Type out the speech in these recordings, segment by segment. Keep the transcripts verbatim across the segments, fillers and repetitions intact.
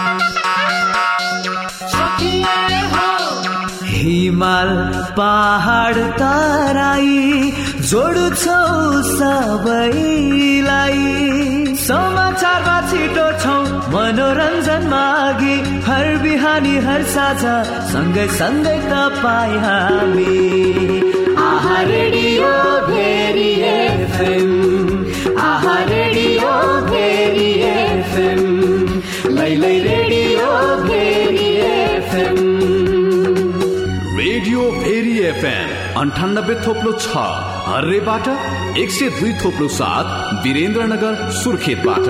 हिमाल पहाड तराई जोड्छौ सबैलाई, समाचारमा छिटो छौ मनोरञ्जन मागी, हर बिहानी हर साझा सँगै सँगै तपाईँ हामी। आहा रेडियो भेरी एफएम, आहा रेडियो भेरी एफएम, लै लै radio Bheri FM. Radio Bheri FM अन्ठानब्बे थोप्लो छ हर्रेबाट, एक सय दुई थोप्लो सात वीरेन्द्रनगर सुर्खेतबाट।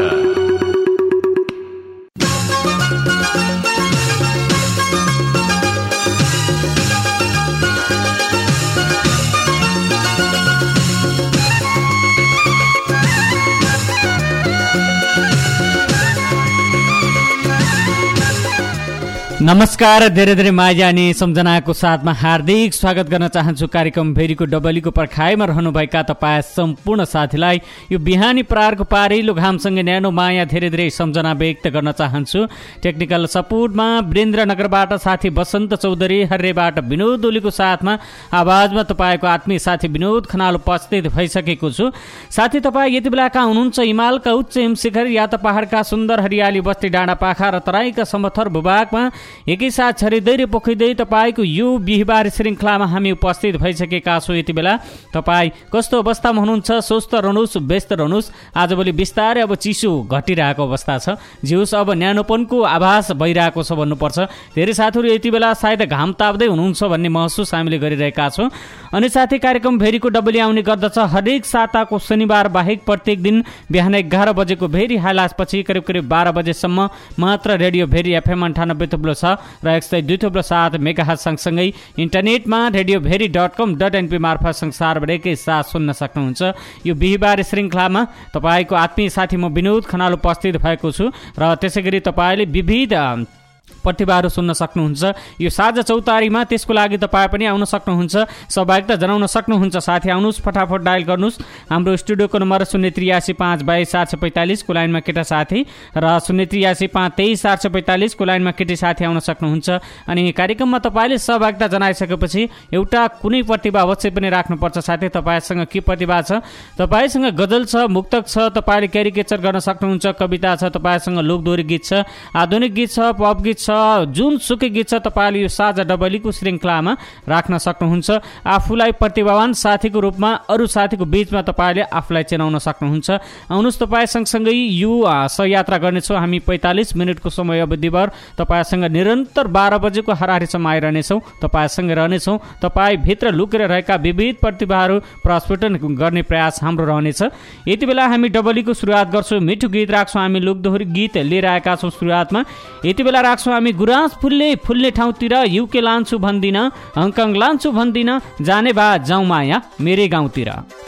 नमस्कार, धेरै धेरै माया अनि सम्झनाको साथमा हार्दिक स्वागत गर्न चाहन्छु कार्यक्रम भेरीको डबलीको पर्खाइमा रहनुभएका तपाईँ सम्पूर्ण साथीलाई यो बिहानी प्रहारको पारिलो घामसँगै न्यानो माया धेरै धेरै सम्झना व्यक्त गर्न चाहन्छु। टेक्निकल सपोर्टमा वीरेन्द्रनगरबाट साथी बसन्त चौधरी, हर्रेबाट विनोद ओलीको साथमा आवाजमा तपाईँको आत्मीय साथी विनोद खनाल उपस्थित भइसकेको छु। साथी तपाईँ यति बेलाका हुनुहुन्छ हिमालका उच्च हिमशिखर या त पहाडका सुन्दर हरियाली बस्ती डाँडा पाखा र तराईका समथर भूभागमा एकैसाथ छरिँदै र पोखिँदै तपाईँको यो बिहिबार श्रृङ्खलामा हामी उपस्थित भइसकेका छौँ। यति बेला तपाईँ कस्तो अवस्थामा हुनुहुन्छ? स्वस्थ रहनुहोस्, व्यस्त रहनुहोस्। आजभोलि बिस्तारै अब चिसो घटिरहेको अवस्था छ, जे होस् अब न्यानोपनको आभास भइरहेको छ भन्नुपर्छ। धेरै साथीहरू यति बेला सायद घाम ताप्दै हुनुहुन्छ भन्ने महसुस हामीले गरिरहेका छौँ। अनि साथै कार्यक्रम भेरीको डबली आउने गर्दछ हरेक साताको शनिबार बाहेक प्रत्येक दिन बिहान एघार बजेको भेरी हाइलाइट्सपछि करिब करिब बाह्र बजेसम्म मात्र रेडियो भेरी एफएम अन्ठानब्बे थुप्रो छ र एक सय दुई थुप्रो सात मेगाहर्ज सँगसँगै इन्टरनेटमा radio Bheri dot com dot NP मार्फत संसारभर एकैसाथ सुन्न सक्नुहुन्छ। यो बिहिबार श्रृङ्खलामा तपाईँको आत्मीय साथी म विनोद खनाल उपस्थित भएको छु र त्यसै गरी तपाईँले विविध प्रतिभाहरू सुन्न सक्नुहुन्छ। यो साझा चौतारीमा त्यसको लागि तपाईँ पनि आउन सक्नुहुन्छ, सहभागिता जनाउन सक्नुहुन्छ। साथी आउनुहोस्, फटाफट डायल गर्नुहोस्। हाम्रो स्टुडियोको नम्बर शून्य त्रियासी पाँच बाइस सात सय पैँतालिसको लाइनमा केटा साथी र शून्य त्रियासी पाँच तेइस सात सय पैँतालिसको लाइनमा केटी साथी आउन सक्नुहुन्छ। अनि कार्यक्रममा तपाईँले सहभागिता जनाइसकेपछि एउटा कुनै प्रतिभा अवश्य पनि राख्नुपर्छ। साथै तपाईँसँग के प्रतिभा छ? तपाईँसँग गजल छ, मुक्तक छ, तपाईँले क्यारिकेचर गर्न सक्नुहुन्छ, कविता छ, तपाईँसँग लोकदोहोरी गीत छ, आधुनिक गीत छ, पप गीत छ, जुन सुकै गीत छ तपाईँले यो साझा डबलीको श्रृङ्खलामा राख्न सक्नुहुन्छ। आफूलाई प्रतिभावान साथीको रूपमा अरू साथीको बीचमा तपाईँले आफूलाई चिनाउन सक्नुहुन्छ। आउनुहोस्, तपाईँ सँगसँगै यो सहयात्रा गर्नेछौँ हामी पैँतालिस मिनटको समय अवधिभर। तपाईँसँग निरन्तर बाह्र बजेको हाराहारीसम्म आइरहनेछौँ, तपाईँसँग रहनेछौँ। तपाईँभित्र लुकेर रहेका विविध प्रतिभाहरू प्रस्फुटन गर्ने प्रयास हाम्रो रहनेछ। यति बेला हामी डबलीको सुरुवात गर्छौँ, मिठो गीत राख्छौँ, हामी लोकदोहोरी गीत लिएर आएका छौँ सुरुवातमा। यति बेला राख्छौँ हामी गुराँस फुल्ने फुल्ने ठाउँतिर, युके लान्छु भन्दिन, हङकङ लान्छु भन्दिन, जाने बा जाउँ माया मेरै गाउँतिर।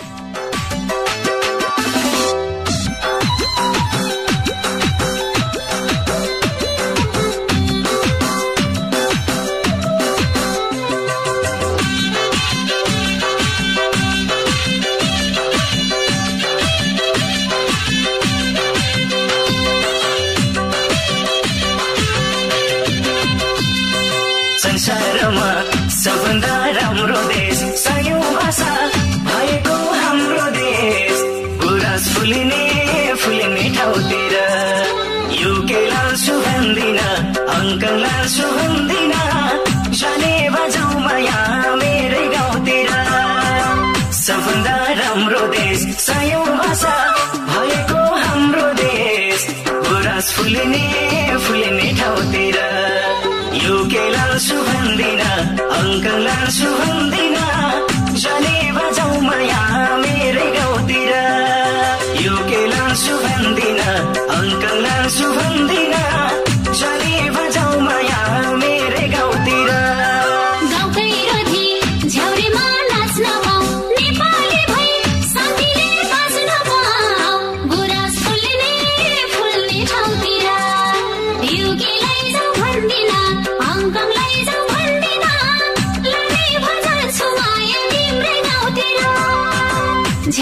संसारमा सबभन्दा राम्रो देश, सयौं भाषा भएको हाम्रो देश, गुराँस फुल्ने फुल्ने ठाउँतिर, युके लान्छु भन्दिन, हङकङ लान्छु भन्दिन, जाने बजाउँ माया मेरै गाउँतिर। सबभन्दा राम्रो देश, सयौं भाषा भएको हाम्रो देश, गुराँस फुल्ने फुल्ने ठाउँतिर, युके लान्छु भन्दिन, हङकङ लान्छु भन्दिन, जाने बजाउँ माया मेरै गाउँतिर। युके लान्छु भन्दिन, हङकङ लान्छु भन्दिन, जाने बजाउँ माया मेरै गाउँतिर। गाउँकै रथी झ्याउरेमा नाच्न पाऊ, नेपाली भई शान्तिले बाँच्न पाऊ, गुराँस फुल्ने फुल्ने ठाउँतिर, युके लैजाऊ भन्दिन, हङकङ लैजाऊ भन्दिन, लड्दै बजाउँछु माया तिम्रै गाउँतिर।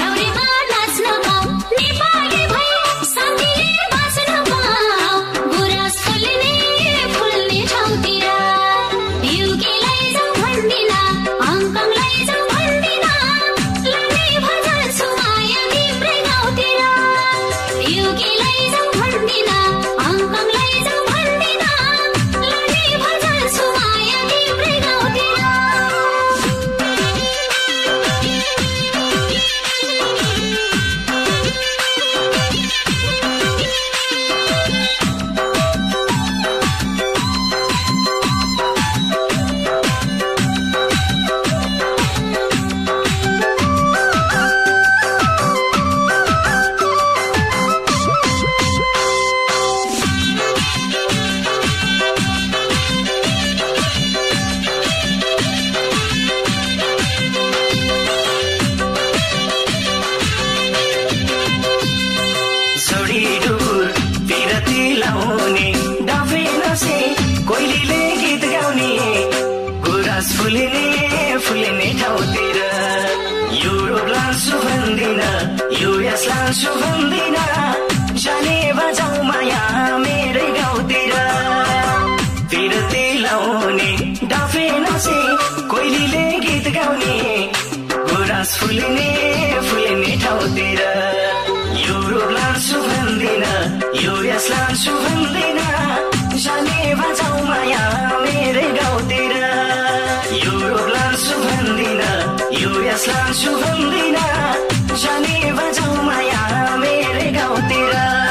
झ्याउरेमा नाच्न पाऊ, नेपाली भई शान्तिले बाँच्न पाऊ, लाउने डाफे नसे कोइलीले गीत गाउने गुराँस फुल्ने फुल्ने ठाउँतिर युरोप लान्छु भन्दिन युएस लान्छु भन्दिन जाने बजाउ माया मेरै गाउँतिर तिरते लाउने डाफे नसे कोइलीले गीत गाउने गुराँस फुल्ने फुल्ने ठाउँतिर युरोप लान्छु भन्दिन युएस लान्छु भन्दिन जाने बजाउ माया मेरै गाउँतिर युरोप लान्छु भन्दिन युएस लान्छु भन्दिन जाने बजाउ माया मेरै गाउँतिर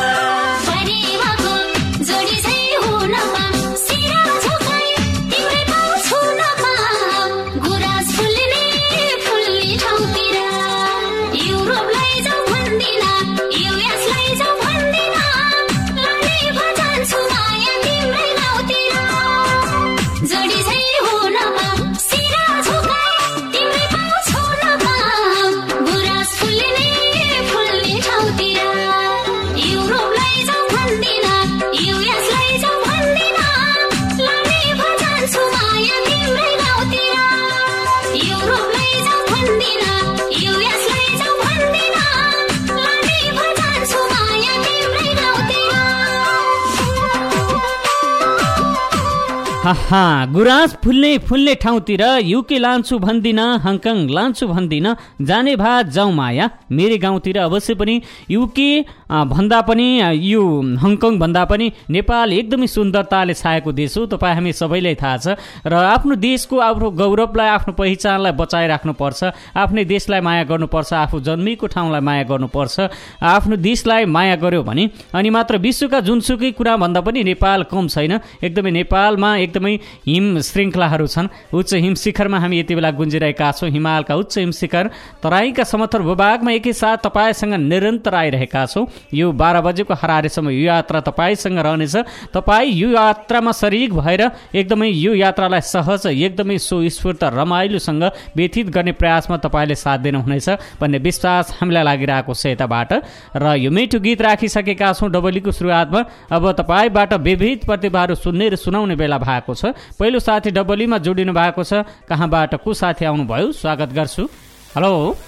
हा गुराँस फुल्ने फुल्ने ठाउँतिर युके लान्छु भन्दिन हङकङ लान्छु भन्दिन जाने भा जाउँ माया मेरै गाउँतिर। अवश्य पनि युके भन्दा पनि यो हङकङ भन्दा पनि नेपाल एकदमै सुन्दरताले छाएको देश हो, तपाईँ हामी सबैलाई थाहा छ। र आफ्नो देशको आफ्नो गौरवलाई आफ्नो पहिचानलाई बचाइराख्नुपर्छ, आफ्नै देशलाई माया गर्नुपर्छ, आफू जन्मेको ठाउँलाई माया गर्नुपर्छ। आफ्नो देशलाई माया गर्यो भने अनि मात्र विश्वका जुनसुकै कुरा भन्दा पनि नेपाल कम छैन। एकदमै नेपालमा एकदमै हिम श्रृङ्खलाहरू छन्। उच्च हिम शिखरमा हामी यति बेला गुन्जिरहेका छौँ। हिमालका उच्च हिम शिखर तराईका समथर भूभागमा एकैसाथ तपाईँसँग निरन्तर आइरहेका छौँ। यो बाह्र बजेको हरारेसम्म यो यात्रा तपाईँसँग रहनेछ। तपाईँ यो यात्रामा शरीक भएर एकदमै यो यात्रालाई सहज एकदमै स्वस्फूर्त रमाइलोसँग व्यतीत गर्ने प्रयासमा तपाईँले साथ दिनुहुनेछ भन्ने विश्वास हामीलाई लागिरहेको छ यताबाट। र यो मिठो गीत राखिसकेका छौँ डबलीको सुरुवातमा। अब तपाईँबाट विविध प्रतिभाहरू सुन्ने र सुनाउने बेला भएको छ। पहिलो साथी डबलीमा जोडिनु भएको छ, कहाँबाट को साथी आउनुभयो स्वागत गर्छु। हेलो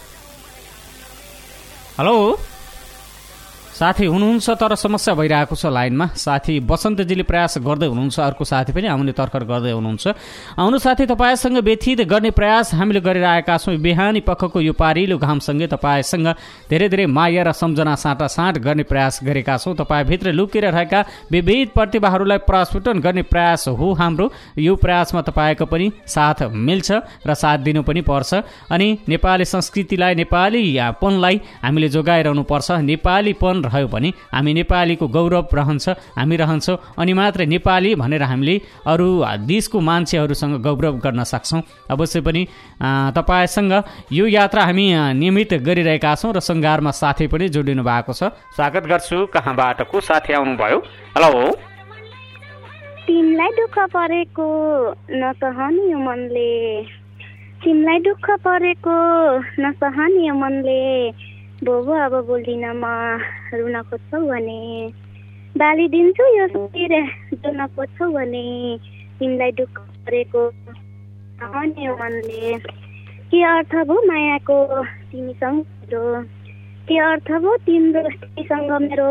हेलो साथी हुनुहुन्छ तर समस्या भइरहेको छ लाइनमा। साथी बसन्तजीले प्रयास गर्दै हुनुहुन्छ, अर्को साथी पनि आउने तर्खर गर्दै हुनुहुन्छ। आउनु साथी, तपाईँसँग व्यतीत गर्ने प्रयास हामीले गरिरहेका छौँ। बिहानी पखको यो पारिलो घामसँगै तपाईँसँग धेरै धेरै माया र सम्झना साटासाट गर्ने प्रयास गरेका छौँ। तपाईँभित्र लुकेर रहेका विविध प्रतिभाहरूलाई प्रस्फुटन गर्ने प्रयास हो हाम्रो। यो प्रयासमा तपाईँको पनि साथ मिल्छ र साथ दिनु पनि पर्छ। अनि नेपाली संस्कृतिलाई नेपालीपनलाई हामीले जोगाइरहनुपर्छ। नेपालीपन रह्यो भने हामी नेपालीको गौरव रहन्छ, हामी रहन्छौँ। अनि मात्र नेपाली भनेर हामीले अरू देशको मान्छेहरूसँग गौरव गर्न सक्छौँ। अवश्य पनि तपाईँसँग यो यात्रा हामी नियमित गरिरहेका छौँ र सङ्घारमा साथी पनि जोडिनु भएको छ। स्वागत गर्छु। कहाँबाट को साथी आउनुभयो? हेलो। तिमीलाई दुःख परेको नसहने मनले, तिमीलाई दुःख परेको नसहने मनले, बोबो अब बोल्दिन म रुन खोज्छौ भने, बालिदिन्छु यो शिर जुन खोज्छौ भने, तिमीलाई दुःख परेको नसहने मनले, के अर्थ भो मायाको तिमीसँग मेरो, के अर्थ भो तिम्रो तिमीसँग मेरो,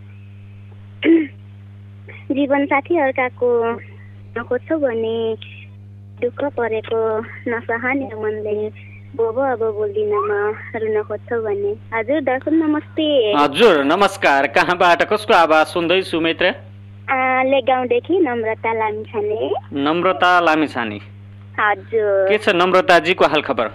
जीवन साथी अर्काको नखोज्छौ भने, दुःख परेको नसहने मनले, बोबो अब बोल्दिन म रुन खोज्छौ भने। हजुर दर्शन नमस्ते। हजुर नमस्कार। कहाँबाट कसको आवाज सुन्दैछु मित्र? लेगाउँदेखि नम्रता लामिछाने। नम्रता लामिछाने। हजुर के छ नम्रताजीको हाल खबर?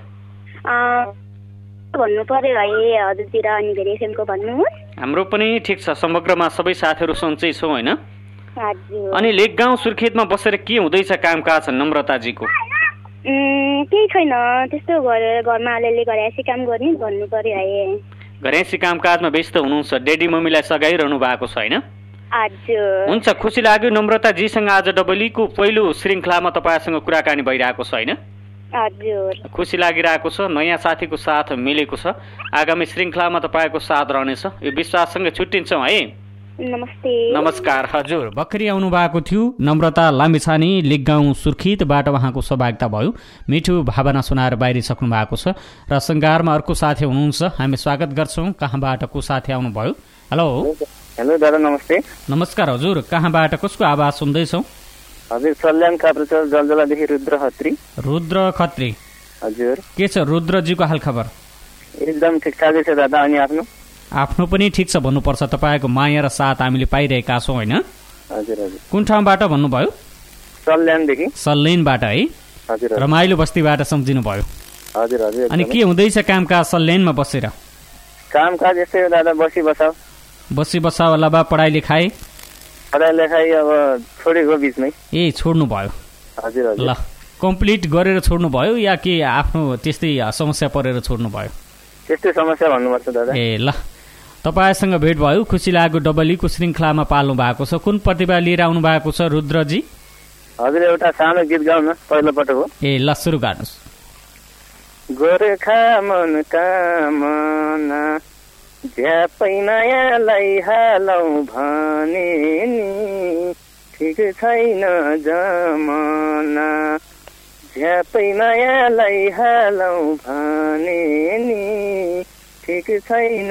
भन्नु पर्यो है हजुरतिर अनि धेरै एफएमको भन्नुहोस्। हाम्रो पनि ठिक छ, समग्रमा सबै साथीहरू सन्चै छौँ होइन? हजुर। अनि लेकगाउँ सुर्खेतमा बसेर के हुँदैछ कामकाज नम्रताजीको? केही छैन, त्यस्तो गरेर घरमा अलिअलि घरैसी काम गर्ने भन्नु पर्यो है। घरैसी कामकाजमा व्यस्त हुनुहुन्छ, डेडी मम्मीलाई सघाइरहनु भएको छ होइन? हजुर। हुन्छ, खुसी लाग्यो नम्रताजीसँग आज डबलीको पहिलो श्रृङ्खलामा तपाईँसँग कुराकानी भइरहेको छ होइन? हजुर। खुसी लागिरहेको छ, नयाँ साथीको साथ मिलेको छ। आगामी श्रृङ्खलामा तपाईँको साथ रहनेछ यो विश्वाससँग छुट्टिन्छौँ है। नमस्ते। नमस्कार हजुर, भर्खरै आउनु भएको थियो नम्रता लामिछाने लेकगाउँ सुर्खेतबाट उहाँको सहभागिता भयो। मिठो भावना सुनाएर बाहिरिसक्नु भएको छ र सङ्घारमा अर्को साथी हुनुहुन्छ, हामी स्वागत गर्छौँ। कहाँबाट को साथी आउनुभयो? हेलो हेलो दादा नमस्ते। नमस्कार हजुर, कहाँबाट कसको आवाज सुन्दैछौँ? हजुर सल्यान काप्रेचर जलजलादेखि रुद्र खत्री। रुद्र खत्री हजुर, के छ रुद्रजीको हालखबर? एकदम ठिकठाकै छ दादा। अनि आफ्नो? आफ्नो पनि ठिक छ भन्नुपर्छ, तपाईँको माया र साथ हामीले पाइरहेका छौँ होइन? हजुर हजुर। कुन ठाउँबाट भन्नुभयो? सल्यानदेखि। सल्यानबाट है? हजुर। रमाइलो बस्तीबाट सम्झिनु भयो? हजुर हजुर। अनि के हुँदैछ कामकाज सल्यानमा बसेर? कामकाज यस्तै हो दादा, बसी बसाउ। बसी बसाउ अलावा पढाइ लेखाइ? पढाइ लेखाइ अब छोडेको बिचमै। ए छोड्नु भयो? हजुर हजुर। ल कम्प्लिट गरेर छोड्नु भयो या के आफ्नो त्यस्तै समस्या परेर छोड्नु भयो? त्यस्तै समस्या भन्नुपर्छ दादा। ए ल, तपाईँसँग भेट भयो, खुसी लाग्यो। डबलीको श्रृङ्खलामा पाल्नु भएको छ। कुन प्रतिभा लिएर आउनु भएको छ रुद्रजी? हजुर एउटा सानो गीत गाउन, पहिलो पटक हो। ए ल सुरु गर्नुहोस्। गोर्खा मन कामना झ्यापै मायालाई हालौ भने नि ठिक छैन जमाना, झ्यापै मायालाई हालौ भने नि ठिक छैन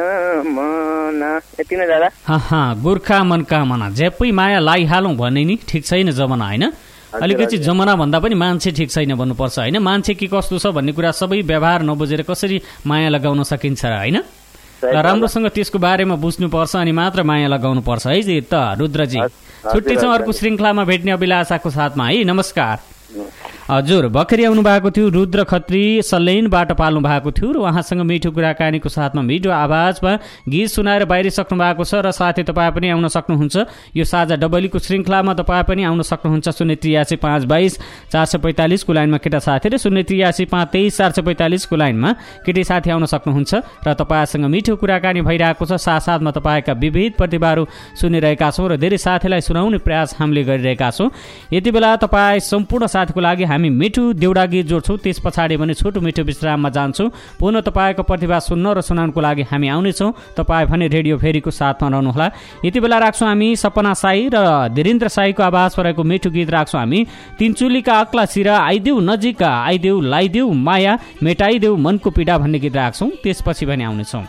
जमाना। यति नै दादा। गोर्खा मन कामना झ्यापै माया लाइहालौँ भने नि ठिक छैन जमाना होइन? अलिकति जमाना भन्दा पनि मान्छे ठिक छैन भन्नुपर्छ होइन? मान्छे के कस्तो छ भन्ने कुरा सबै व्यवहार नबुझेर कसरी माया लगाउन सकिन्छ र होइन? र राम्रोसँग त्यसको बारेमा बुझ्नुपर्छ अनि मात्र माया लगाउनु पर्छ है त रुद्रजी। छुट्टी छ, अर्को श्रृङ्खलामा भेट्ने अभिलाषाको साथमा है। नमस्कार हजुर, भर्खरै आउनु भएको थियो रुद्र खत्री, सल्यानबाट पाल्नु भएको थियो र उहाँसँग मिठो कुराकानीको साथमा मिठो आवाजमा गीत सुनाएर बाहिरिसक्नु भएको छ। र साथै तपाईँ पनि आउन सक्नुहुन्छ यो साझा डबलीको श्रृङ्खलामा। तपाईँ पनि आउन सक्नुहुन्छ शून्य त्रियासी पाँच बाइस चार सय पैँतालिसको लाइनमा केटा साथी र शून्य त्रियासी पाँच तेइस चार सय पैँतालिसको लाइनमा केटी साथी आउन सक्नुहुन्छ। र तपाईँसँग मिठो कुराकानी भइरहेको छ, साथसाथमा तपाईँका विविध प्रतिभाहरू सुनिरहेका छौँ र धेरै साथीलाई सुनाउने प्रयास हामीले गरिरहेका छौँ। यति बेला तपाईँ सम्पूर्ण साथीको लागि हामी मिठो देउडा गीत जोड्छौँ, त्यस पछाडि भने छोटो मिठो विश्राममा जान्छौँ। पुनः तपाईँको प्रतिभा सुन्न र सुनाउनको लागि हामी आउनेछौँ। तपाईँ भने रेडियो फेरीको साथमा रहनुहोला। यति बेला राख्छौँ हामी सपना साई र धीरेन्द्र साईको आवाज परेको मिठो गीत राख्छौँ हामी तिनचुलीका अक्ला सिरा आइदेऊ नजिक आइदेऊ लाइदेऊ माया मेटाइदेऊ मनको पीडा भन्ने गीत राख्छौँ, त्यसपछि भने आउनेछौँ।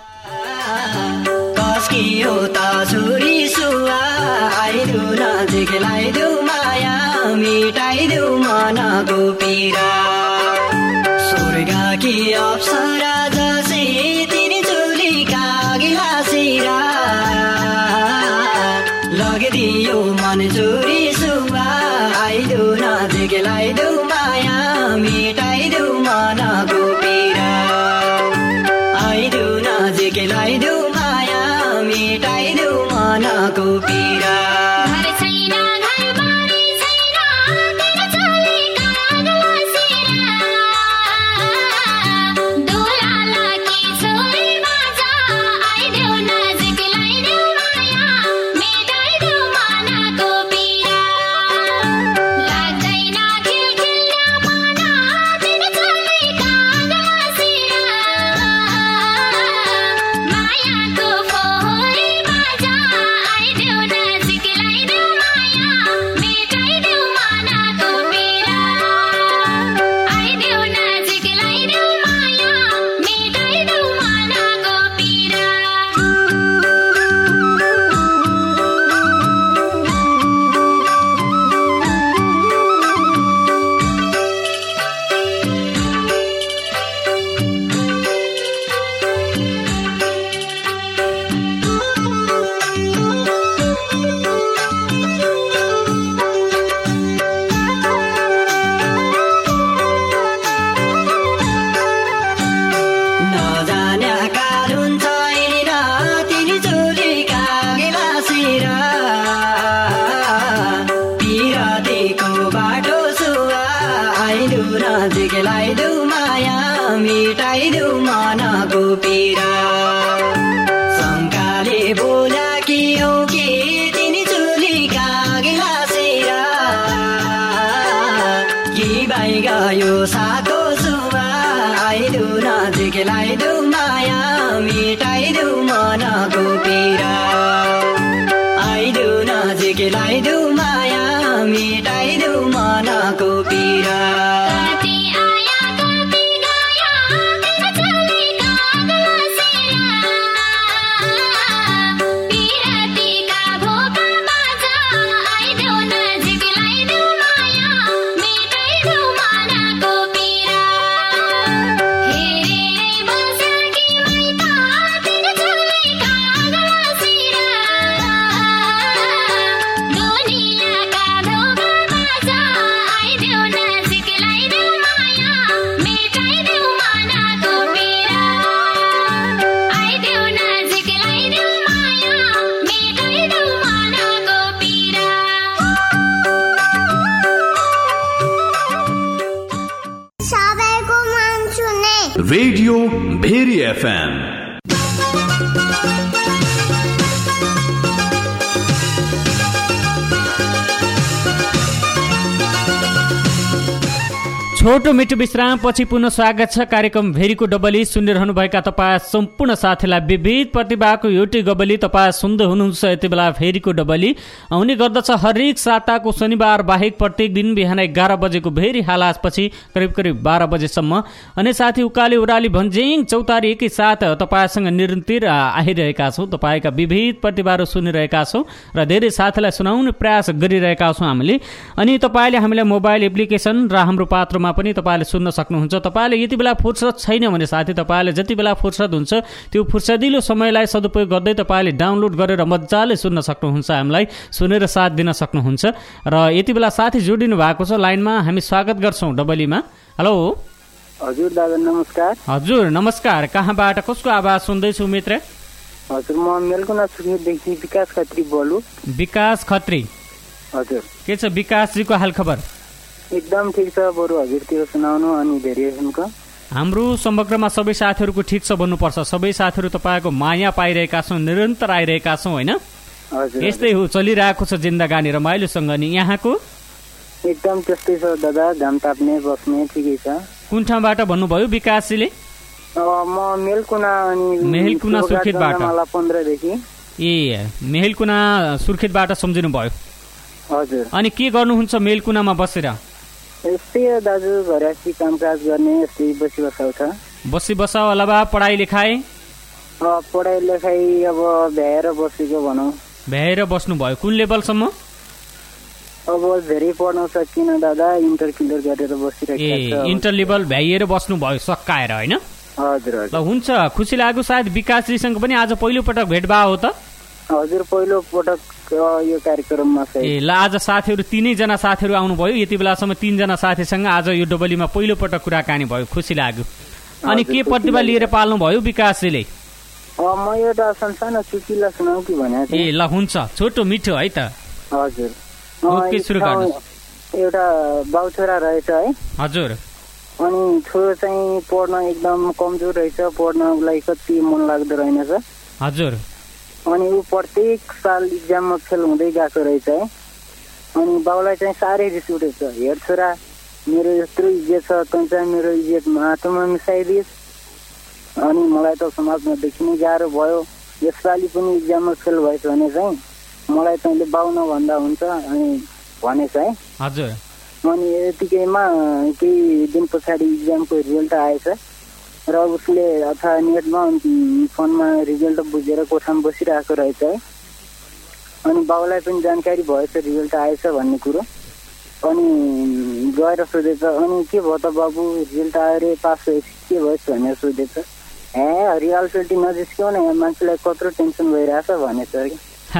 मिटाइदेऊ मनको पीडा, स्वर्गकी अप्सरा जसै तिनी चुलीका गिलासिरा, लगिदियो मन चोरी सुवा, आइदेऊ नजिक लाइदेऊ माया, मिटाइदेऊ मनको पीडा, आइदेऊ नजिक लाइदेऊ माया, मिटाइदेऊ मनको पीडा। झिकिलाइदेऊ माया मेटाइदेऊ मनको पीडा रेडियो भेरी एफएम। छोटो मिठो विश्राम पछि पुनः स्वागत छ। कार्यक्रम भेरीको डबली सुनिरहनु भएका तपाईँ सम्पूर्ण साथीलाई विविध प्रतिभाको एउटै गबली तपाईँ सुन्दै हुनुहुन्छ। यति बेला भेरीको डबली आउने गर्दछ हरेक साताको शनिबार बाहेक प्रत्येक दिन बिहान एघार बजेको भेरी हालासपछि करिब करिब बाह्र बजेसम्म। अनि साथी उकाली उराली भन्ज्याङ चौतारी एकै साथ तपाईँसँग निरन्तर आइरहेका छौँ। तपाईँका विविध प्रतिभाहरू सुनिरहेका छौँ र धेरै साथीलाई सुनाउने प्रयास गरिरहेका छौँ हामीले। अनि तपाईँले हामीलाई मोबाइल एप्लिकेसन र हाम्रो पात्रमा पनि तपाईँले सुन्न सक्नुहुन्छ। तपाईँले यति बेला फुर्सद छैन भने साथी तपाईँले जति बेला फुर्सद हुन्छ त्यो फुर्सदिलो समयलाई सदुपयोग गर्दै तपाईँले डाउनलोड गरेर मजाले सुन्न सक्नुहुन्छ, हामीलाई सुनेर साथ दिन सक्नुहुन्छ। र यति बेला साथी जोडिनु भएको छ लाइनमा, हामी स्वागत गर्छौँ डबलीमा। हेलो हजुर दादा नमस्कार। हजुर नमस्कार, कहाँबाट कसको आवाज सुन्दैछु मित्र? हजुर म मेलकुना सुर्खेतदेखि विकास खत्री बोलु। विकास खत्री, हजुर के छ विकासजीको हाल खबर? एकदम ठिक छ, बरु हजुरतिर सुनाउनु अनि भेरिएसनको। हाम्रो समग्रमा सबै साथीहरूको ठिक छ भन्नुपर्छ। सबै साथीहरू तपाईँको माया पाइरहेका छौँ, निरन्तर आइरहेका छौँ होइन? हजुर यस्तै हो, चलिरहेको छ जिन्दगानी रमाइलोसँग। नि यहाँको एकदम त्यस्तै छ दादा, घाम ताप्ने बस्ने ठिकै छ। कुन ठाउँबाट भन्नुभयो विकासजीले? म मेलकुना अनि मेहलकुना सुर्खेतबाट पन्ध्रदेखि। ए मेहलकुना सुर्खेतबाट सम्झिनु भयो। हजुर अनि के गर्नुहुन्छ मेलकुनामा बसेर? यस्तै हो दाजु, घरसी कामकाज गर्ने, यस्तै बसी बसाउ छ। बसी बसाउ अलावा पढाइ लेखाइ? पढाइ लेखाइ अब भ्याएर बसेको भनौँ। भ्याएर बस्नु भयो, कुन लेभलसम्म? अब धेरै पढ्न सकिन दादा, इन्टर क्लियर गरेर बसिरहेको छ। ए इन्टर लेभल भ्याइएर बस्नु भयो सकाएर होइन? हजुर ल हुन्छ, खुसी लाग्यो। सायद विकासजीसँग पनि आज पहिलो पटक भेट भयो हो त? हजुर पहिलो पटक यो कार्यक्रममा। ए ल, आज साथीहरू तीनैजना साथीहरू आउनुभयो। यति बेलासम्म तीनजना साथीसँग आज यो डबलीमा पहिलो पटक कुराकानी भयो, खुसी लाग्यो। अनि के प्रतिभा लिएर पाल्नु भयो विकासजीले? म एउटा सानो चुटकिला सुनाउ कि भने। ए ल हुन्छ, छोटो मिठो है त। हजुर ओके, सुरु गर्नु। एउटा बाउ छोरा रहेछ है। हजुर। अनि छोरो चाहिँ पढ्न एकदम कमजोर रहेछ, पढ्नलाई कति मन लाग्दो रहेनछ। हजुर। अनि ऊ प्रत्येक साल इक्जाममा फेल हुँदै गएको रहेछ है। अनि बाउलाई चाहिँ साह्रै रिस उठेछ, हेर छोरा मेरो यत्रो इज्जत छ, तँ चाहिँ मेरो इज्जत माटोमा मिसाइदिस्। अनि मलाई त समाजमा देखिनै गाह्रो भयो, यसपालि पनि इक्जाममा फेल भएछ भने चाहिँ मलाई तैँले बाउ नभन्दा हुन्छ अनि भनेछ है। हजुर। अनि यतिकैमा केही दिन पछाडि इक्जामको रिजल्ट आएछ र उसले अथवा नेटमा फोनमा रिजल्ट बुझेर कोठामा बसिरहेको रहेछ है। अनि बाउलाई पनि जानकारी भएछ रिजल्ट आएछ भन्ने कुरो। अनि गएर सोधेछ, अनि के भयो त बाबु रिजल्ट आयो रे, पास भएछ के भएछ भनेर सोधेछ। ए रियालिटी नजिस्क्यौ न, यहाँ मान्छेलाई कत्रो टेन्सन भइरहेछ भनेछ कि।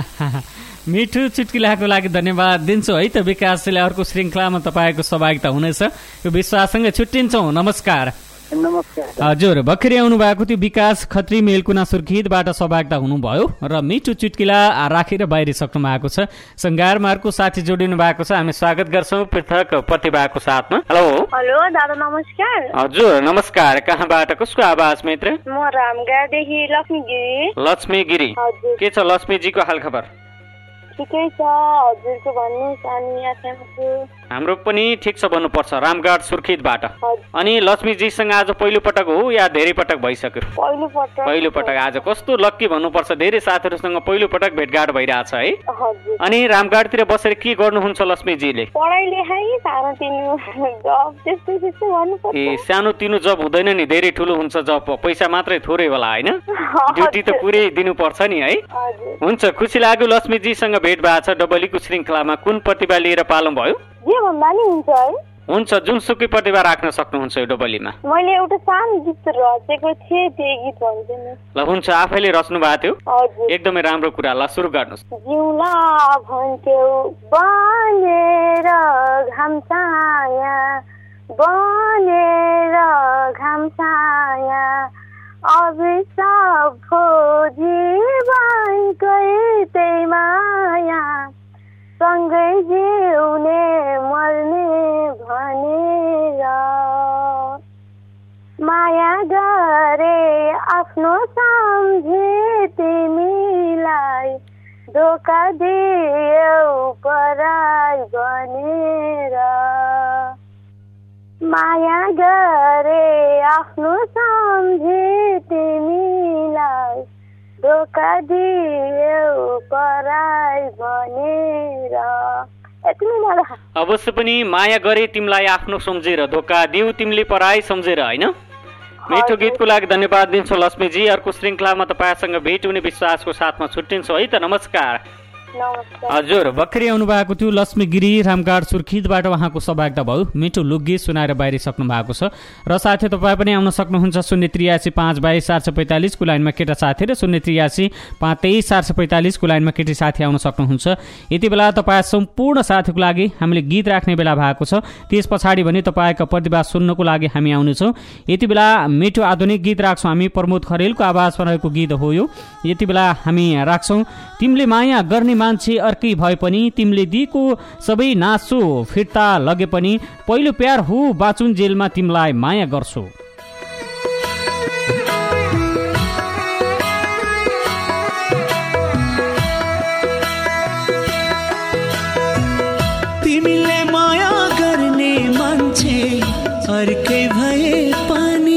मिठो चुटकिलाको लागि धन्यवाद दिन्छु है त विकासजीले। अर्को श्रृङ्खलामा तपाईँको सहभागिता हुनेछ यो विश्वाससँगै छुट्टिन्छौँ। नमस्कार। नमस्कार। हजुर, भर्खरै आउनु भएको थियो विकास खत्री मेलकुना सुर्खेतबाट सहभागिता हुनुभयो र मिठो चुटकिला राखेर बाहिरिसक्नु भएको छ। सङ्घारमा अर्को साथी जोडिनु भएको छ, हामी स्वागत गर्छौँ पृथक प्रतिभाको साथमा। हेलो हेलो दादा नमस्कार। हजुर नमस्कार, कहाँबाट कसको आवाज मित्र? म रामगादेखि लक्ष्मी गिरी। लक्ष्मी गिरी, के छ लक्ष्मीजीको हाल खबर? ठिकै छ, हजुरको भन्नुहोस्। अनि एफएमको हाम्रो पनि ठिक छ भन्नुपर्छ, रामगढ सुर्खेतबाट। अनि लक्ष्मीजीसँग आज पहिलो पटक हो या धेरै पटक भइसक्यो? पहिलो पटक। पहिलो पटक। आज कस्तो लक्की भन्नुपर्छ, धेरै साथीहरूसँग पहिलो पटक भेटघाट भइरहेछ है। हजुर। अनि रामगढतिर बसेर के गर्नुहुन्छ लक्ष्मीजीले? पढाइ लेखाइ सानो तिनो जब त्यस्तो त्यस्तो गर्नुपर्छ। ए सानो तिनो जब हुँदैन नि, धेरै ठुलो हुन्छ जब, पैसा मात्रै थोरै होला हैन? ड्युटी त पुरै दिनुपर्छ नि है। हुन्छ, खुसी लाग्यो लक्ष्मीजीसँग भेट भएको छ। डबलीको श्रृङ्खलामा कुन प्रतिभा लिएर पाल्नु भयो? जे भन्दा नि हुन्छ है। हुन्छ, जुनसुकै प्रतिभा राख्न सक्नुहुन्छ यो डबलीमा। मैले एउटा सानो गीत रचेको थिएँ, त्यही गीत भन्दिनु। ल हुन्छ, आफैले रच्नु भएको थियो? हजुर। एकदमै राम्रो कुरा। ल सुरु गर्नुहोस्। जिउला भन्थ्यौ बनेर घाम छाया, बनेर घाम छाया, अभिशाप भो जीवनकै त्यही माया, सँगै जिउने मर्ने भनेर माया गरे आफ्नो सम्झे तिमीलाई, धोका दियौ पराई भनेर माया गरे आफ्नो सम्झे तिमीलाई, धोका दियौ पराई भनेर। अवश्य पनि माया गरे तिमीलाई आफ्नो सम्झेर, धोका दिउ तिमीले पराई सम्झेर हैन? मिठो गीतको लागि धन्यवाद दिन्छु लक्ष्मीजी। अर्को श्रृङ्खलामा तपाईँसँग भेट हुने विश्वासको साथमा छुट्टिन्छु है त। नमस्कार। हजुर, भर्खरै आउनु भएको थियो लक्ष्मी गिरी, रामगढ सुर्खेतबाट। उहाँको सहभागिता भयो, मिठो लोकगीत सुनाएर बाहिरिसक्नु भएको छ। र साथै तपाईँ पनि आउन सक्नुहुन्छ शून्य त्रियासी पाँच बाइस चार सय पैँतालिसको लाइनमा केटा साथी र शून्य त्रियासी पाँच तेइस चार सय पैँतालिसको लाइनमा केटी साथी आउन सक्नुहुन्छ। यति बेला तपाईँ सम्पूर्ण साथीको लागि हामीले गीत राख्ने बेला भएको छ। त्यस पछाडि भने तपाईँको प्रतिभा सुन्नको लागि हामी आउनेछौँ। यति बेला मिठो आधुनिक गीत राख्छौँ हामी, प्रमोद खरेलको आवाजमा रहेको गीत हो यो। यति बेला हामी राख्छौँ तिमीले माया गर्ने मान्छे अर्कै भए पनि, तिमीले दिएको सबै नासो फिर्ता लगे पनि, पहिलो प्यार हो बाँचुन जेलमा तिमीलाई माया गर्छु। तिमीले माया गर्ने मान्छे अर्कै भए पनि,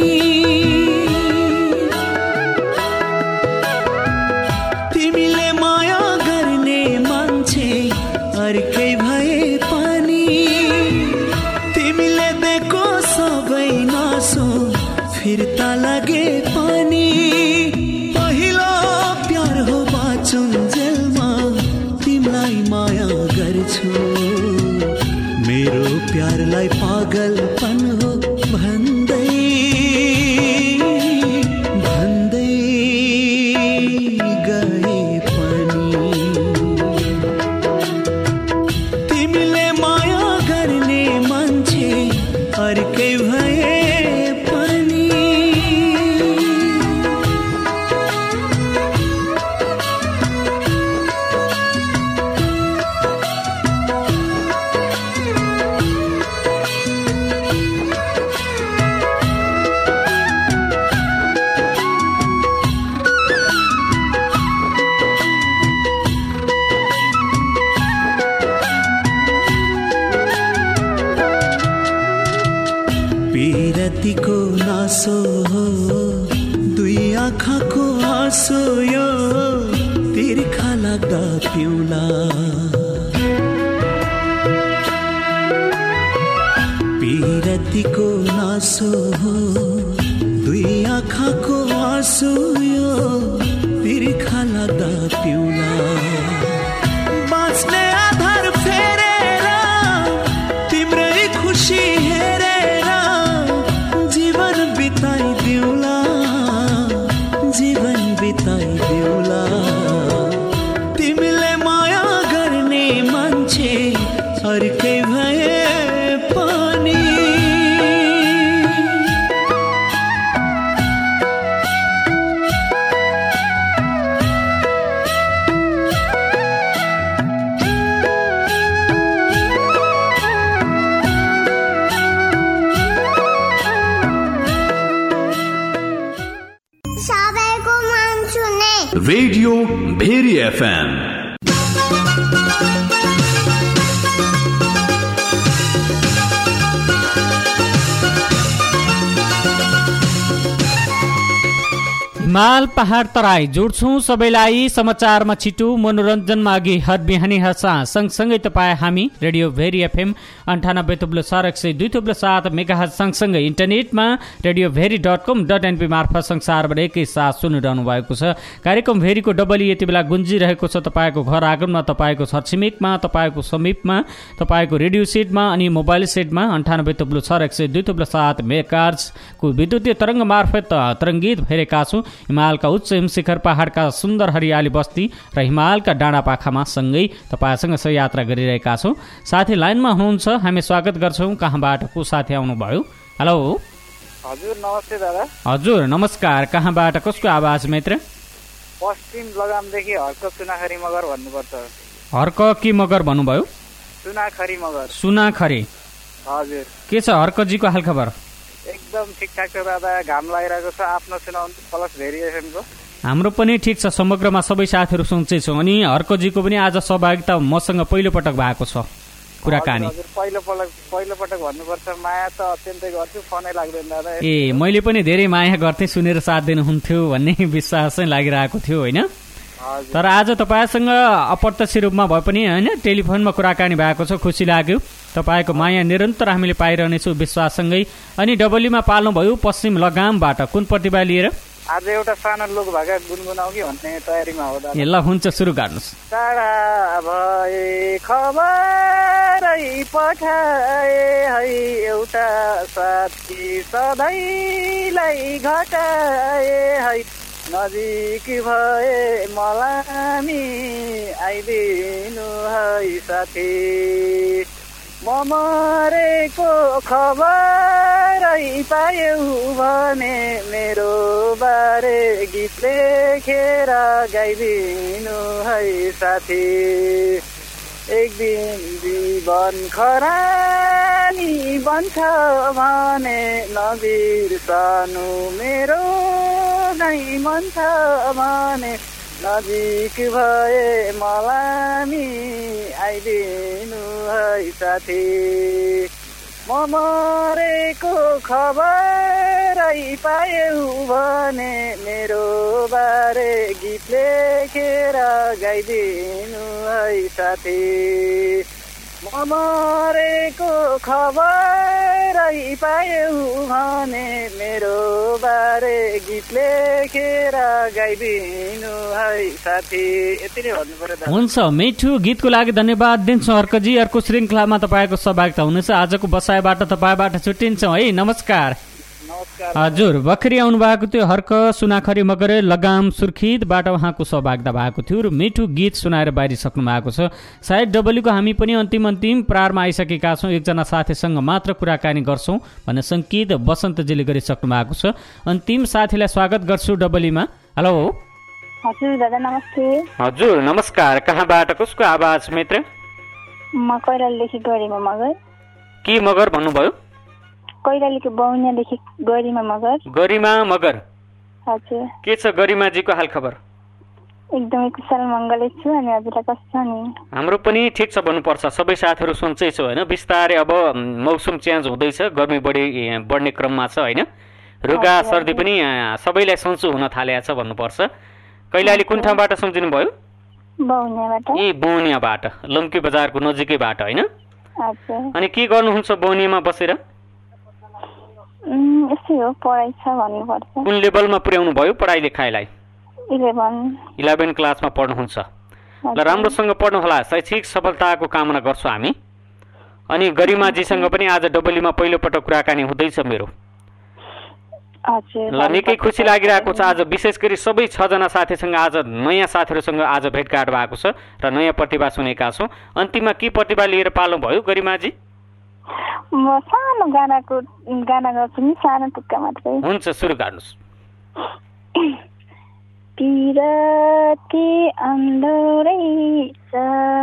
तिमीले माया गर्ने मान्छे अर्कै भए पनि, तिमीले दिएको सबै नासो फिर्ता लगे पनि, पहिलो प्यार हो बाँचुन जेलमा तिमीलाई माया गर्छु, मेरो प्यारलाई पागलपन हो भन्दै भन्दै गए पनि, तिमीले माया गर्ने मान्छे अर्कै भए पनि। पिरतीको नासो हो दुई आँखाको आँसो यो, तिर्खा लाग्दा पिउला, पिरतीको नासो हो दुई आँखाको आँसो यो, तिर्खा लाग्दा पिउला, बाँच्ने आधार फेरेर तिम्रै खुसी हेरेर जीवन बिताइदिउला, जीवन बिताइदिउला, तिमीले माया गर्ने मान्छे अर्कै भए पनि। Radio Bheri FM. हिमाल पहाड तराई जोड्छौँ सबैलाई समाचारमा छिटो मनोरञ्जनमा अघि हर बिहानी हर्सा सँगसँगै तपाईँ हामी रेडियो भेरी एफएम अन्ठानब्बे थुप्लो चार एक सय दुई थुप्लो सात मेगाहर्ज सँगसँगै इन्टरनेटमा radio Bheri dot com dot NP मार्फत संसारबाट एकैसाथ सुनिरहनु भएको छ। कार्यक्रम भेरीको डबली यति बेला गुन्जिरहेको छ तपाईँको घर आँगनमा, तपाईँको छरछिमेकमा, तपाईँको समीपमा, तपाईँको रेडियो सेटमा अनि मोबाइल सेटमा अन्ठानब्बे थुप्लो चार एक सय दुई थुप्लो सात मेगाहर्जको विद्युतीय तरङ्ग मार्फत तरङ्गित भइरहेका छौँ। हिमालका उच्च हिमशिखर पहाडका सुन्दर हरियाली बस्ती र हिमालका डाँडा पाखामा सँगै तपाईँसँग सही यात्रा गरिरहेका छौँ। साथी लाइनमा हुनुहुन्छ, हामी स्वागत गर्छौँ। कहाँबाट को साथी आउनुभयो? हेलो हजुर नमस्ते दादा। हजुर नमस्कार, कहाँबाट कसको आवाज मित्र? पश्चिम लगामदेखि हर्क सुनाखरी मगर भन्नुपर्छ। हर्क कि मगर भन्नुभयो? सुनाखरी मगर। सुनाखरी हजुर। के छ हर्कजीको हालखबर? एकदम ठिकठाक छ दादा, घाम लागिरहेको छ। आफ्नो सुनाउनु प्लस भेरी एफएमको। हाम्रो पनि ठिक छ, समग्रमा सबै साथीहरू सुन्छै छौँ। अनि हर्कजीको पनि आज सहभागिता मसँग पहिलो पटक भएको छ कुराकानी। पहिलो पटक पहिलो पटक भन्नुपर्छ। माया त अत्यन्तै गर्छु, फोनै लाग्दैन दादा। ए मैले पनि धेरै माया गर्थेँ, सुनेर साथ दिनुहुन्थ्यो भन्ने विश्वास चाहिँ लागिरहेको थियो होइन। तर आज तपाईँसँग अप्रत्यक्ष रूपमा भए पनि होइन टेलिफोनमा कुराकानी भएको छ, खुसी लाग्यो। तपाईँको माया निरन्तर हामीले पाइरहनेछौँ विश्वाससँगै। अनि डबलीमा पाल्नुभयो पश्चिम लगामबाट, कुन प्रतिभा लिएर? आज एउटा सानो लोक भाका गुनगुनाउ कि भन्ने तयारीमा हो दादा। ल हुन्छ, सुरु गर्नुहोस्। टाढा भए खबरै पठाए है एउटा साथी सधैँलाई घटाए है, नजिक भए मलाई आइदिनु है साथी, म मरेको खबरै पायौ भने मेरो बारे गीत लेखेर गाइदिनु है साथी, एक दिन जीवन खरानी बन्छ भने नबिर्सनु मेरो नै मन छ भने, नजिक भए मलाई आइदिनु है साथी, म मरेको खबरै पायौ भने मेरो बारे गीत लेखेर गाइदिनु है साथी, म मरेको खबरै पायौ भने मेरो बारे गीत लेखेर गाइदिनु है साथी। यति नै भन्नु पर्यो। हुन्छ, मिठो गीतको लागि धन्यवाद दिन्छु हर्कजी। अर्को श्रृङ्खलामा तपाईँको सहभागिता हुनेछ। आजको बसाइबाट तपाईँबाट छुट्टिन्छौँ है, नमस्कार। हजुर भर्खरै आउनु भएको थियो हर्क सुनाखरी मगर लगाम सुर्खितबाट, उहाँको सहभागिता भएको थियो र मिठो गीत सुनाएर बाहिरिसक्नु भएको छ। सायद डबलीको हामी पनि अन्तिम अन्तिम प्रारमा आइसकेका छौँ, एकजना साथीसँग मात्र कुराकानी गर्छौँ भन्ने सङ्केत बसन्तजीले गरिसक्नु भएको छ। अन्तिम साथीलाई स्वागत गर्छु डबलीमा। हेलो हजुर दादा नमस्ते। हजुर नमस्कार, कहाँबाट कसको आवाज मित्र? म कैलालीदेखि गरिमा मगर। के मगर भन्नुभयो? कैलालीको बौनियादेखि गरिमा मगर। गरिमा मगर, हजुर। के छ गरिमाजीको हाल खबर? एकदमै कुशल मङ्गलै छु। अनि हजुरलाई कस्तो छ नि? हाम्रो पनि ठिक छ भन्नुपर्छ, सबै साथीहरू सुन्छै छु होइन। बिस्तारै अब मौसम चेन्ज हुँदैछ, गर्मी बढी बढ्ने क्रममा छ होइन। रुगा सर्दी पनि सबैलाई सन्चो हुन थालेको छ भन्नुपर्छ। कैलाली कुन ठाउँबाट सम्झिनु भयो? बौनियाबाट। ए बौनियाबाट, लम्की बजारको नजिकैबाट होइन। हजुर। अनि के गर्नुहुन्छ बौनियामा बसेर? यस्तै हो, पढाइ छ भन्नुपर्छ। कुन लेभलमा पुर्याउनु भयो पढाइ लेखाइलाई? इलेभेन इलेभेन क्लासमा पढ्नुहुन्छ। ल राम्रोसँग पढ्नु होला, शैक्षिक सफलताको कामना गर्छु हामी। अनि गरिमाजीसँग पनि आज डबलीमा पहिलो पटक कुराकानी हुँदैछ मेरो। ल निकै खुसी लागिरहेको छ। आज विशेष गरी सबै छजना साथीसँग आज नयाँ साथीहरूसँग आज भेटघाट भएको छ र नयाँ प्रतिभा सुनेका छौँ। अन्तिममा के प्रतिभा लिएर पाल्नुभयो गरिमाजी? म सानो गानाको गाना गर्छु नि, सानो टुक्का मात्रै। हुन्छ, सुरु गर्नुहोस्। पिरती अन्दरै छ,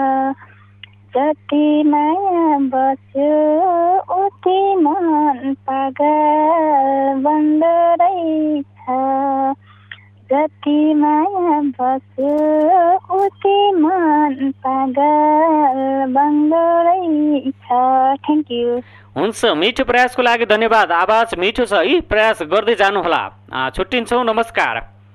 जति माया बस्यो उति मन पागल बन्दो रहेछ, जति माया बस्यो उति मन पागल बन्दो रहेछ। Thank you. हुन्छ, मिठो प्रयासको लागि धन्यवाद। आवाज मिठो छ है, प्रयास गर्दै जानुहोला। छुट्टिन्छौँ, नमस्कार।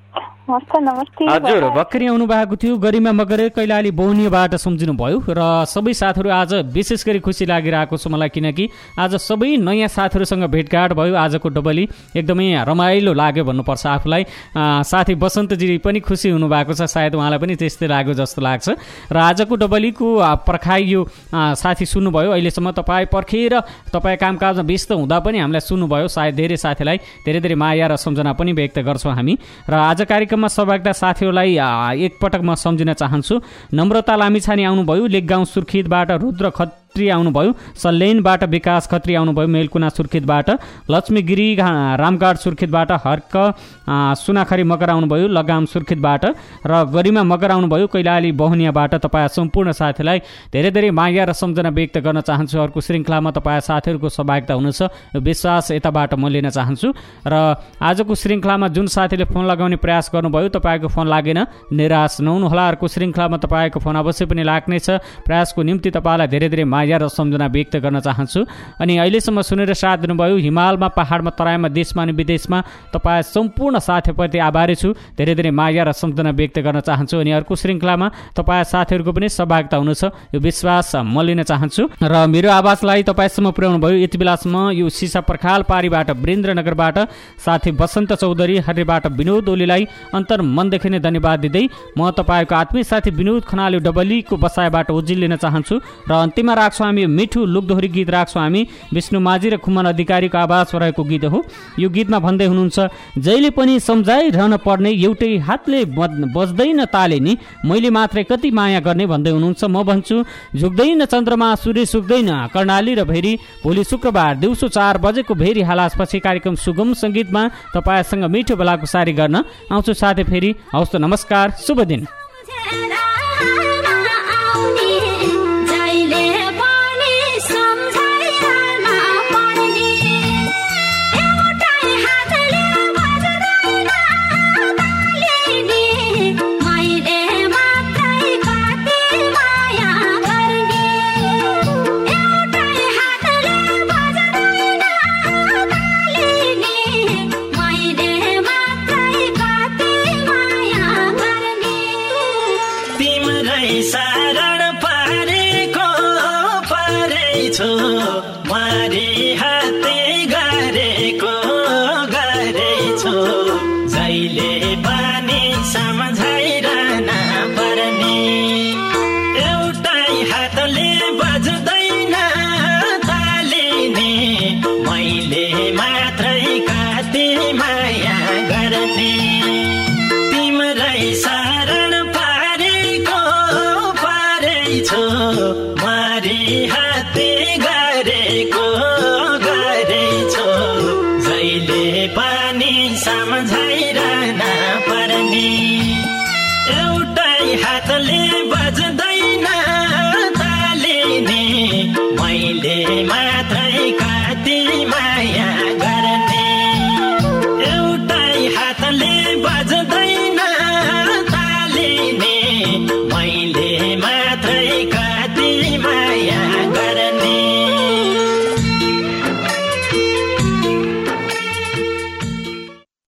हजुर भर्खरै आउनु भएको थियो गरिमा मगरे कैलाली बौनियाबाट सम्झिनु भयो र सबै साथीहरू आज विशेष गरी खुसी लागिरहेको छ मलाई किनकि आज सबै नयाँ साथीहरूसँग भेटघाट भयो। आजको डबली एकदमै रमाइलो लाग्यो भन्नुपर्छ आफूलाई। साथी बसन्तजी पनि खुसी हुनुभएको छ, सायद उहाँलाई पनि त्यस्तै लाग्यो जस्तो लाग्छ। र आजको डबलीको पर्खाइ यो साथी सुन्नुभयो अहिलेसम्म, तपाईँ पर्खेर तपाईँ कामकाजमा व्यस्त हुँदा पनि हामीलाई सुन्नुभयो। सायद धेरै साथीलाई धेरै धेरै माया र सम्झना पनि व्यक्त गर्छौँ हामी। र आज कार्यक्रममा सहभागिता साथीहरूलाई एकपटक म सम्झिन चाहन्छु। नम्रता लामिछाने आउनुभयो, लेकगाउँ सुर्खेतबाट। रुद्र खत्री आउनुभयो, सल्यानबाट। विकास खत्री आउनुभयो, मेलकुना सुर्खेतबाट। लक्ष्मी गिरी रामगाड सुर्खेतबाट। हर्क सुनाखरी मगर आउनुभयो, लगाम सुर्खेतबाट। र गरिमा मगर आउनुभयो, कैलाली बहनियाबाट। तपाईँ सम्पूर्ण साथीलाई धेरै धेरै माया र सम्झना व्यक्त गर्न चाहन्छु। अर्को श्रृङ्खलामा तपाईँ साथीहरूको सहभागिता हुनेछ यो विश्वास यताबाट म लिन चाहन्छु। र आजको श्रृङ्खलामा जुन साथीले फोन लगाउने प्रयास गर्नुभयो तपाईँको फोन लागेन, निराश नहुनुहोला। अर्को श्रृङ्खलामा तपाईँको फोन अवश्य पनि लाग्नेछ। प्रयासको निम्ति तपाईँलाई धेरै धेरै माया र सम्झना व्यक्त गर्न चाहन्छु। अनि अहिलेसम्म सुनेर साथ दिनुभयो हिमालमा, पहाडमा, तराईमा, देशमा अनि विदेशमा तपाईँ सम्पूर्ण साथीप्रति आभारी छु। धेरै धेरै माया र सम्झना व्यक्त गर्न चाहन्छु। अनि अर्को श्रृङ्खलामा तपाईँ साथीहरूको पनि सहभागिता हुनेछ यो विश्वास म लिन चाहन्छु। र मेरो आवाजलाई तपाईँसम्म पुर्याउनु भयो यति बेलासम्म यो सिसा पर्खाल पारीबाट, वीरेन्द्रनगरबाट साथी बसन्त चौधरी, हरिबाट विनोद ओलीलाई अन्तर मनदेखि नै धन्यवाद दिँदै म तपाईँको आत्मीय साथी विनोद खनाल डबलीको बसाइबाट उजिल लिन चाहन्छु। र अन्तिममा राख्छौँ हामी मिठो लोकदोहोरी गीत राख्छौँ हामी विष्णु माझी र खुमन अधिकारीको आवाज रहेको गीत हो। यो गीतमा भन्दै हुनुहुन्छ, जहिले पनि सम्झाइरहन पर्ने एउटै हातले बज्दैन ताले नि, मैले मात्रै कति माया गर्ने भन्दै हुनुहुन्छ। म भन्छु झुक्दैन चन्द्रमा, सूर्य सुक्दैन, कर्णाली र भेरी। भोलि शुक्रबार दिउँसो चार बजेको भेरी हालासपछि कार्यक्रम सुगम सङ्गीतमा तपाईँसँग मिठो बेलाको सारी गर्न आउँछु साथै फेरि। हवस् त, नमस्कार, शुभ दिन। सम्झाइरहन पर्ने एउटै हातले